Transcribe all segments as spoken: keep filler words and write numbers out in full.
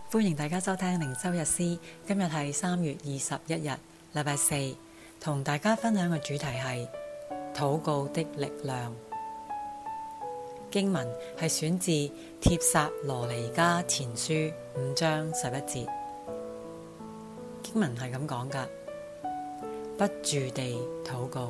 歡迎大家收聽靈修日詩，今日係三月二十一日，禮拜四，同大家分享嘅主題係禱告的力量。經文係選自帖撒羅尼迦前書五章十一節。經文係咁講噶，不住地禱告。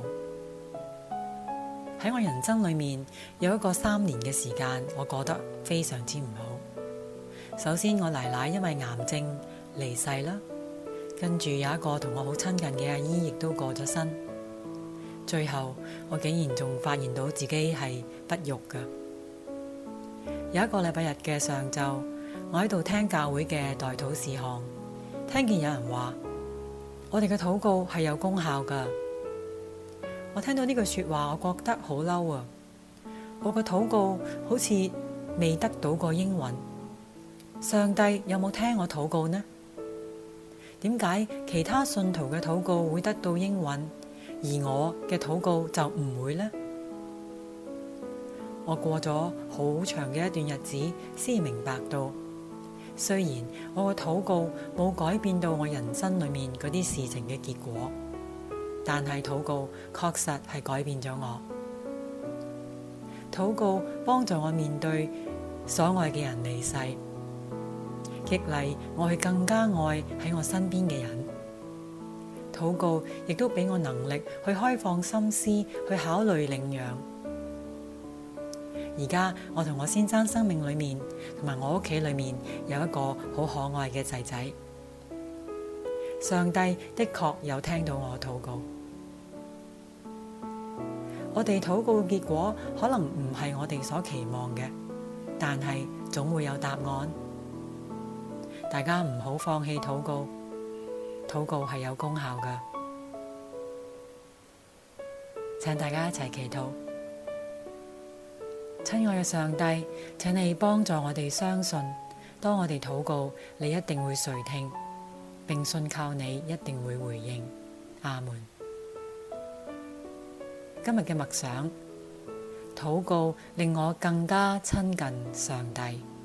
喺我人生裏面有一個三年嘅時間，我過得非常之唔好。首先，我奶奶因為癌症離世啦，跟住有一個同我好親近嘅阿姨亦都過咗身。最後，我竟然仲發現到自己係不育㗎。有一個禮拜日嘅上晝，我喺度聽教會嘅代禱事項，聽見有人話我哋嘅禱告係有功效㗎。我聽到呢句說話，我覺得好嬲啊！我嘅禱告好似未得到過應允。上帝有冇聽我禱告呢？點解其他信徒嘅禱告會得到應允，而我嘅禱告就唔會呢？我過咗好長嘅一段日子，先明白到，雖然我嘅禱告冇改變到我人生裏面嗰啲事情嘅結果，但係禱告確實係改變咗我。禱告幫助我面對所愛嘅人離世，激勵我去更加愛喺我身邊嘅人。禱告亦都俾我能力去開放心思，去考慮領養。而家我同我先生生命裏面，同埋我屋企裏面有一個好可愛嘅仔仔。上帝的確有聽到我禱告。我哋禱告嘅結果可能唔係我哋所期望嘅，但係總會有答案。大家唔好放棄禱告，禱告係有功效㗎。請大家一齊祈禱。親愛嘅上帝，請你幫助我哋相信，當我哋禱告，你一定會垂聽，並信靠你一定會回應。阿門。今日嘅默想，禱告令我更加親近上帝。